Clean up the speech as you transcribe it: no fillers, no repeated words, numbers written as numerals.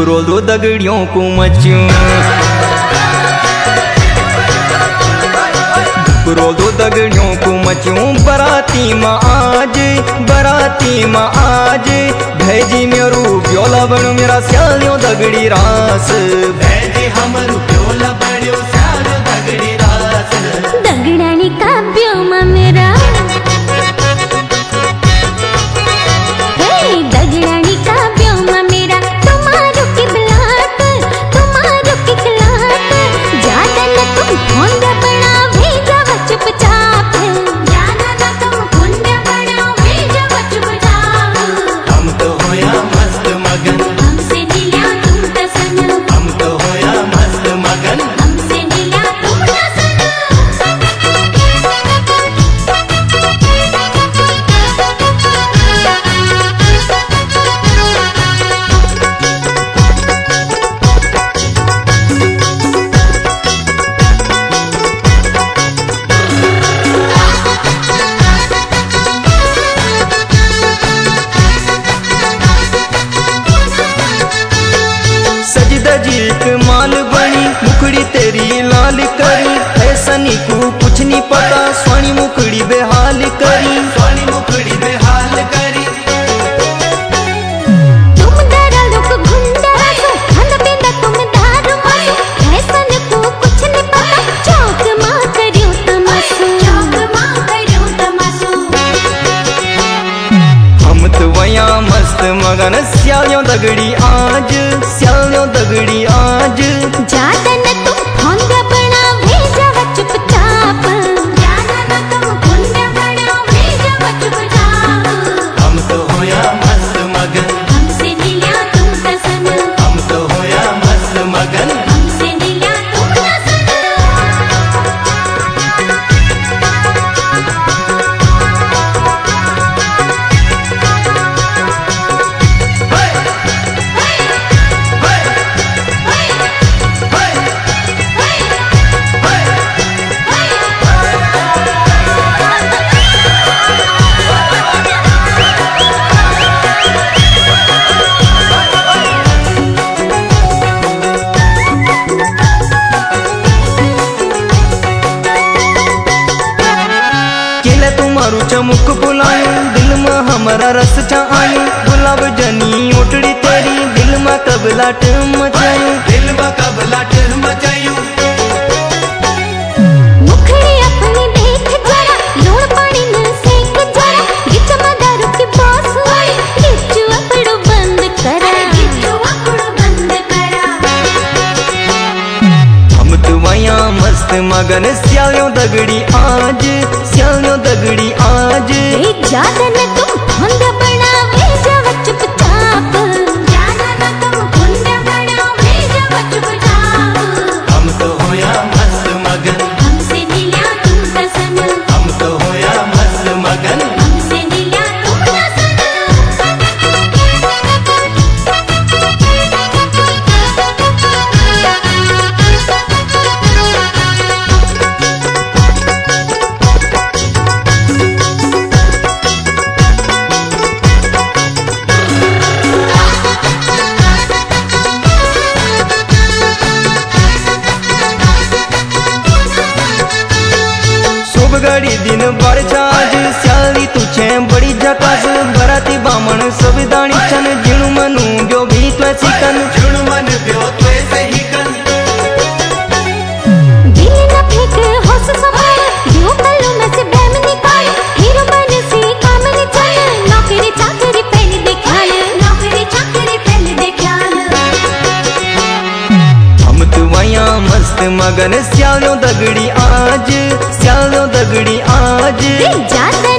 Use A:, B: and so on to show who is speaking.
A: Role दो दगड़ियों को मचूं, रोल दो दगड़ियों को मचूं। बराती माँ आज, बराती माँ आज, भेजी मेरू प्योला बनो मेरा स्यालियों दगड़ी रास।
B: भेजी हमरू प्योला बनो स्यालियों दगड़ी रास।
C: दगड़ानी का ब्योमा मेरा, दगड़ानी का ब्योमा मेरा, तुम्हारो की बिलाट, तुम्हारो की खिलाट, ज्यादा न तुम भोंड बना भेजा चुपचाप, ज्यादा न तुम भोंड बना भेजा चुपचाप।
B: हम तो होया मस्त मगन,
C: हमसे दिला तुम तसन,
B: हम तो होया मस्त मगन,
C: हमसे दिला तुम तसन।
A: जीक माल बनी मुखड़ी तेरी लाल करी, ऐसनी को कुछ नहीं पता स्वाणी मुखड़ी बेहाल करी,
B: स्वाणी मुखड़ी बेहाल करी।
C: तुम डरा लोग गुंडा सो, हन बेंदा तुम दारू मासो, ऐसन को कुछ नहीं पता चौक मां करियो तमासो, चौक मां करियो तमासो।
A: हम तो वया मस्त मगन स्यालियों दगड़ी आज, स्यालियों दगड़ी आज।
C: ज्यादा न तुम भोंड बना भेजा चुपचाप, ज्यादा न तुम भोंड बना भेजा चुपचाप।
B: हम तो होया मस्त मगन,
C: हमसे दिला तुम तसन,
B: हम तो होया मस्त मगन,
C: हमसे दिला तुम तसन।
A: तुम्हारू चमुक बुलायूं, दिल में हमारा रस आयूं, गुलाब जनी ओटड़ी तेरी दिल में कबलाट मचायूं,
B: दिल में कबलाट मचायूं।
C: मुखड़ी अपनी देख जरा, लोड़ पानी न सेक जरा, गिच में दारू की बास आई, गिचू अपड़ो बंद करा, गिचू अपड़ो बंद करा।
A: हम तो वया मस्त मगन स्यालियों दगड़ी आज, स्यालियों दगड़ी आज।
C: ज्यादा न तुम भोंड बना भेजा चुपचाप, ज्यादा न तुम भोंड बना भेजा चुपचाप।
B: हम तो होया मस्त मगन,
C: हमसे दिला तुम तसन,
B: हम तो होया मस्त मगन,
C: हमसे दिला तुम तसन।
A: घड़ी दिन बरछा आज, स्याली तुझे बड़ी झकास, बराती बामण सब दाणी छन, जिणु मनु ब्यो भी तो सिकन,
B: जिणु मन ब्यो तो सही कन।
C: दिल न फेंक होश संभाल, ब्यो कल्लो में से बैम निकाल, हीरो बन से काम न चल, नौकरी चाकरी पहले देखाल, नौकरी चाकरी पहले देखाल।
A: हम तो वया मस्त मगन स्यालियों दगड़ी आज, स्यालियों दगड़ी आज।
C: ज्यादा